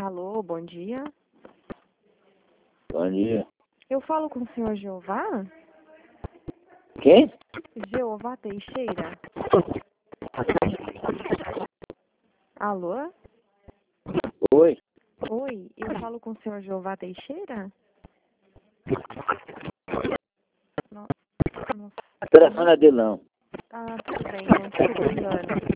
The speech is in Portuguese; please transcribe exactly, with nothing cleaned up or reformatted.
Alô, bom dia. Bom dia. Eu falo com o senhor Jeová? Quem? Jeová Teixeira? Alô? Oi. Oi, eu falo com o senhor Jeová Teixeira? Não, não, O telefone é dele não. ah, tudo bem, não desculpa, engano.